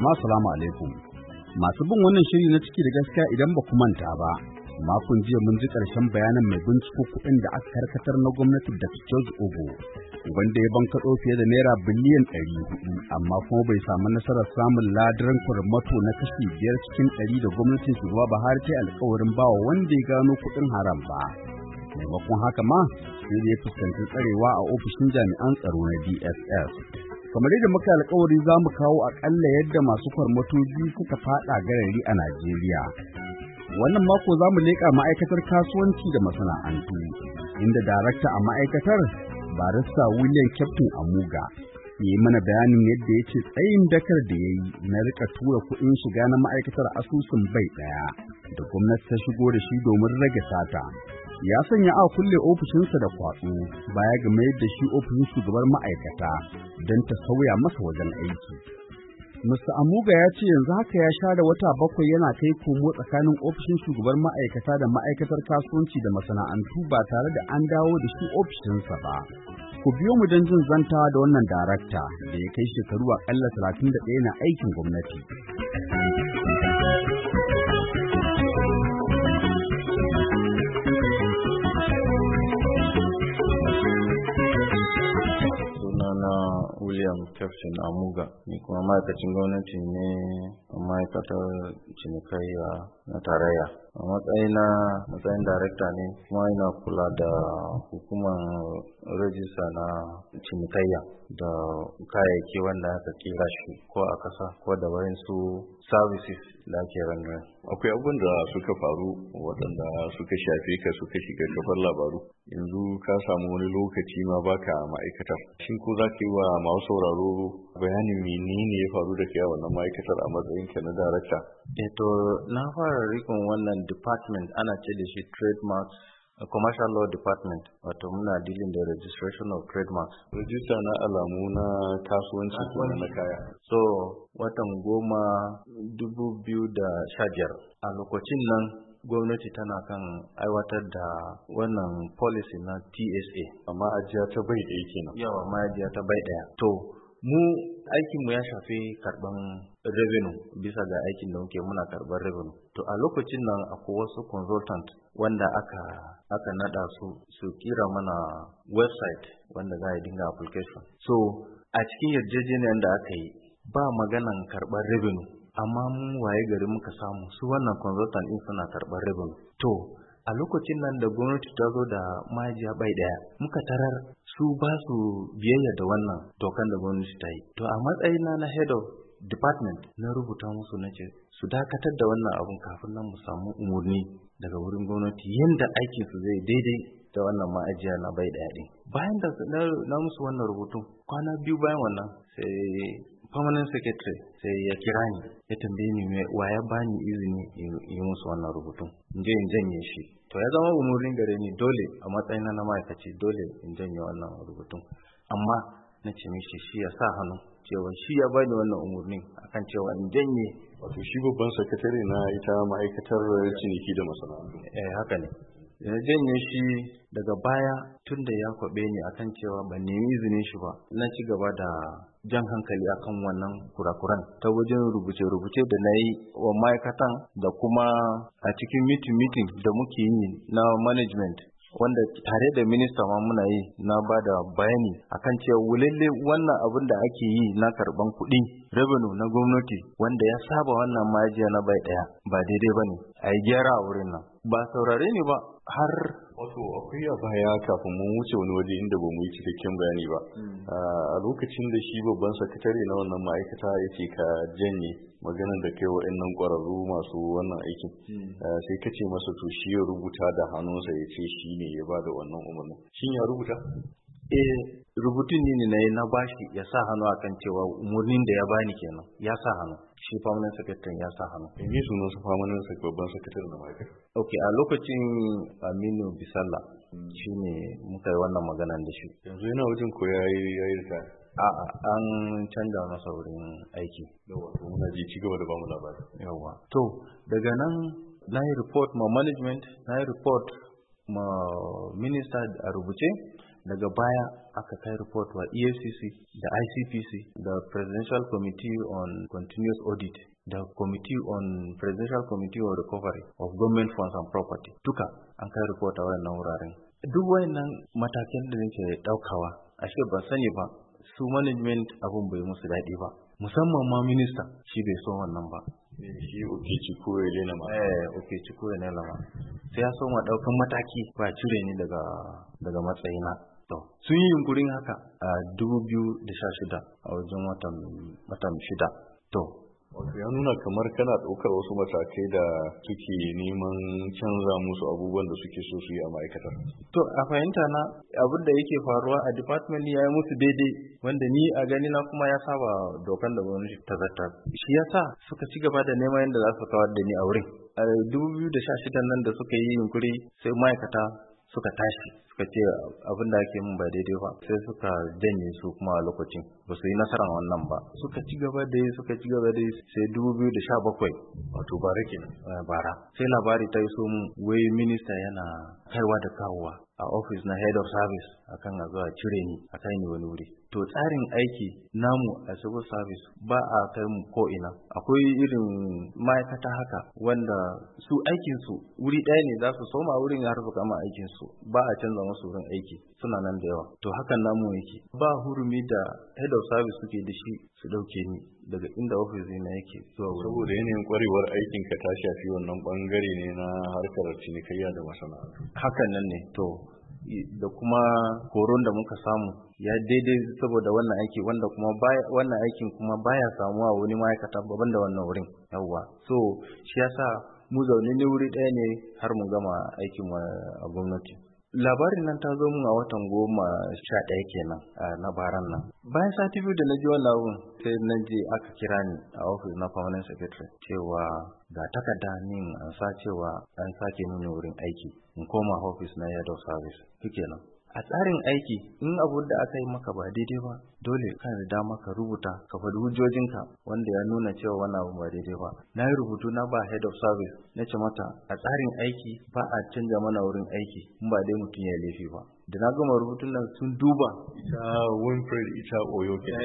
Jama'a salamu alaikum. Masu bin wannan shiri na ciki da gaskiya idan ba ku manta ba, makon jiya mun ji ƙarshen bayanan mai binciko kuɗin da aka karkatar na gwamnati da George Ogo, wanda ya bankaɗo fiye da naira biliyan 400, amma kuma bai samu nasarar samun ladaran kwarmato na kashi 5 cikin 100 da gwamnatin shugaba Buhari ta yi alƙawarin bawa wanda ya gano kuɗin haram ba. Maimakon haka ma, sai da ya fuskanci tsarewa a ofishin jami'an tsaro na DSS. Kamar yadda muka alƙawari za mu kawo aƙalla yadda masu kwarmato biyu suka faɗa garari a Najeriya. Wannan mako za mu leƙa ma'aikatar kasuwanci da masana'antu, inda darakta a ma'aikatar barista William Captain Amuga ya yi mana bayanin yadda ya ce tsayin dakar da ya yi na rika tura kuɗin shiga na ma'aikatar asusun bai ɗaya da gwamnati ta shigo da shi domin rage sata. Ya sanya a kulle ofishinsa da kwatsu baya ga mayar da shi ofishin shugabar ma'aikata don ta sauya masa wajen aiki. Mr. Amuga ya ce yanzu haka ya share wata 7 yana kai komo tsakanin ofishin shugabar ma'aikata da ma'aikatar kasuwanci da masana'antu ba tare da an dawo da shi ofishinsa ba. Ku biyo mu don jin zantawa da wannan darakta da ya kai shekaru aƙalla 31 na aikin gwamnati. William Captain Amuga ni kuma ma'aikacin gwamnati ne a ma'aikatar cinikayya na tarayya. A matsayin darekta ne kuma ina kula da hukumar rajista na cinikayya da kayayyaki wanda aka kera shi ko a ƙasa ko da wayansu services da ake ranar. Akwai abubuwan da suka faru waɗanda suka shafe ka suka shiga kafar labaru. Yanzu ka samu wani lokaci ma baka ma'aikatar. Shin ko za ka yi wa masu sauraro bayanin menene ya faru da kai a wannan ma'aikatar a matsayin ka na darakta? To na fara rikon wannan department ana ce da shi trademarks commercial law department, wato muna dealing da registration of trademarks. Rajista na alamu na kasuwanci ko na kaya. So watan 10/2015 a lokacin nan gwamnati tana kan aiwatar da wannan policy na TSA. Amma ajiya ta bai ɗaya kenan. Yawa ma'ajiya ta bai ɗaya. To mu aikinmu ya shafi karban revenue bisa ga aikin da muke muna karban revenue. To a lokacin nan akwai wasu consultant wanda aka nada su kira mana website wanda za a dinga application. So a cikin yarjejeniyar da aka yi ba maganan karban revenue, amma mun waye gari muka samu su wannan consultant din suna karban revenue. To a lokacin nan da gwamnati ta zo da ma'ajiya bai daya, muka tarar su ba su biyayya da wannan dokan da gwamnati ta yi. To a matsayina na head of department na rubuta musu na ce su dakatar da wannan abun kafin nan mu samu umurni daga wurin gwamnati yanda aikin su zai daidai da wannan ma'ajiya na bai daya din. Bayan da na musu wannan rubutun, kwana 2 bayan wannan sai permanent secretary sai ya kira ni ya tambaye ni wa ya bani izini yi musu wannan rubutun in janye shi. To ya zama umurin gare ni dole a matsayina na ma'aikaci dole in janye wannan rubutun, amma na ce mishi shi ya sa hannu cewa shi ya bani wannan umurnin akan cewa in janye. Wato shi babban sakatare na ita ma'aikatar ciniki da masana'antu. Haka ne. Ya janye shi daga baya tun da ya kwabe ni akan cewa ban nemi izinin shi ba, na ci gaba da jan hankali akan wannan kurakuran ta wajen rubuce-rubuce da na yi wa ma'aikatan da kuma a cikin meeting da muke yi na management wanda tare da minista ma muna yi na ba da bayani akan cewa wulalle wannan abin da ake yi na karban kuɗi revenue na gwamnati wanda ya saba wannan ma'ajiya na bai ɗaya ba daidai ba ne a yi gyara a wurin nan. Ba saurare ni ba har wato akwai a baya kafin mun wuce wani waje inda ba mu yi cikakken bayani ba. A lokacin da shi babban sakatare na wannan ma'aikata yake ka janye maganar da kai wa'annan ƙwararru masu wannan aikin, sai ka ce masa to shi ya rubuta da hannunsa ya ce shi ne ya ba da wannan umarnin. Shin ya rubuta? Rubutun ne na yi na bashi ya sa hannu akan cewa umarnin da ya bani kenan ya sa hannu. Shi permanent secretary ya sa hannu. Me sunan su permanent babban secretary na ma'aikata? Okay, a lokacin Aminu Bisalla shi ne muka yi wannan maganan da shi. Yanzu yana wajen ko ya yi ritaya? A'a, an canza masa wurin aiki. Yawa, to muna ji ci gaba da bamu labari. Yawa. To daga nan na yi report ma management, na yi report ma minister a rubuce, daga baya aka kai report wa EFCC da ICPC da Presidential Committee on Continuous Audit da Presidential Committee on Recovery of Government Funds and Property duka an kai report a wannan wuraren. Duk wayannan matakan da nake daukawa ashe ban sani ba su management abun bai musu daɗi ba, musamman ma minista shi bai so wannan ba. Shi Okechukwu Elelama. Okechukwu Elelama. Sai ya so ma daukan mataki ba cire ni daga matsayina. To, sun yi yunkurin haka a 2016 a wajen watan 6. To, wato ya nuna kamar kana ɗaukar wasu matakai da suke neman canza musu abubuwan da suke so su yi a ma'aikatar. To, a fahimta na abin da yake faruwa a department ya yi musu daidai, wanda ni a gani na kuma ya saba dokan da gwamnati ta zartar. Shi yasa suka ci gaba da neman yadda za su kawar da ni a wurin. A 2016 nan da suka yi yunkuri sai ma'aikata suka tashi suka ce abin da ake mun ba daidai ba, sai suka janye su kuma a lokacin ba su yi nasarar wannan ba, suka ci gaba da sai 2017 wato bara kenan bara sai labari ta iso mu wai minista yana kaiwa da kawowa a office na head of service akan a zuwa cire ni a kai ni wani wuri. To tsarin aiki namu a civil service ba a kai mu ko ina, akwai irin ma'aikata haka wanda su aikin su wuri ɗaya ne za su soma wurin har su kama aikin su, ba a canza musu wurin aiki, suna nan da yawa. To hakan namu yake, ba hurumi da head of service suke da shi su dauke ni daga inda office na yake zuwa wurin. Saboda yanayin kwarewar aikin ka ta shafi wannan bangare ne na harkar cinikayya da masana'antu. Hakan nan ne. To da kuma horon da muka samu ya daidai saboda wannan aiki, wanda kuma wannan aikin kuma baya samuwa wani ma'aikata babban da wannan wurin. Yawwa, so shi yasa mu zaune ne wuri ɗaya ne har mu gama aikin a gwamnati. Labarin nan ta zo mun a watan 11 kenan na baran nan. Bayan sati biyu da na ji wannan abun sai na je aka kira ni a office na permanent secretary cewa ga takarda min an sa cewa an sake mini wurin aiki in koma office na head of service. Kenan a tsarin aiki in abu da aka yi maka ba daidai ba dole kan da dama ka rubuta ka faɗi hujjojinka wanda ya nuna cewa wannan abu ba daidai ba. Na yi rubutu na ba head of service na ce mata a tsarin aiki ba a canja mana wurin aiki in ba dai mutum ya laifi ba. Da na gama rubutun nan sun duba ita Winfred ita Oyo ke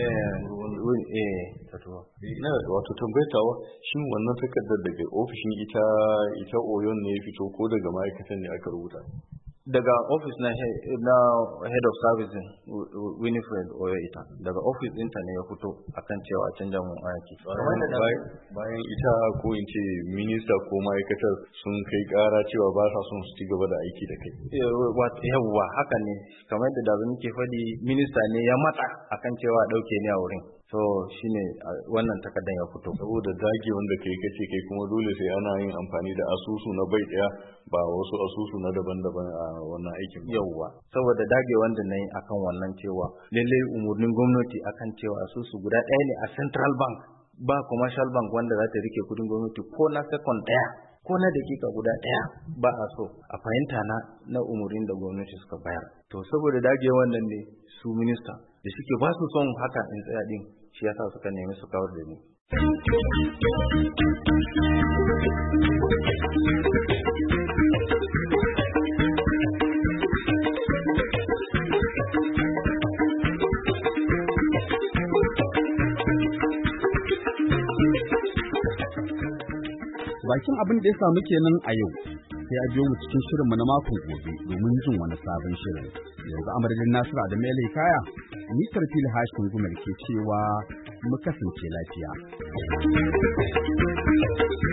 ina wato tambaytawa shin wannan takardar daga ofishin ita Oyo ne ya fito ko daga ma'aikatan ne aka rubuta? Daga office na head of service Winifred Oyo ita daga office ɗinta ne ya fito akan cewa a canja mun aiki. Bayan ita ko in ce minista ko ma'aikatar sun kai ƙara cewa ba sa son su ci gaba da aiki da kai. Yawwa haka ne, kamar da muke faɗi minista ne ya matsa akan cewa ɗauke ni a wurin. So shine wannan takardar ya fito. Saboda dage wanda kai kace kai kuma dole sai ana yin amfani da asusu na bai daya ba wasu asusu na daban-daban a wannan aikin. Yawwa, saboda dage wanda nayi akan wannan cewa lalle umurnin gwamnati akan cewa asusu guda ɗaya ne a Central Bank, ba commercial bank wanda za ta rike kudin gwamnati ko na second ɗaya ko na dakika guda ɗaya ba a so a fahimta na umurnin da gwamnati suka bayar. To saboda dage wannan ne su minista da suke ba su son haka in tsaya din shi yasa suka nemi su kawar da ni. Bakin abin da ya samu kenan a yau, sai a biyo mu cikin shirinmu na makon gobe domin jin wani sabon shirin. Yanzu amadadin Nasiru Adamu Kaya, ni Tarfil Hashin Gumel ke cewa mu kasance lafiya.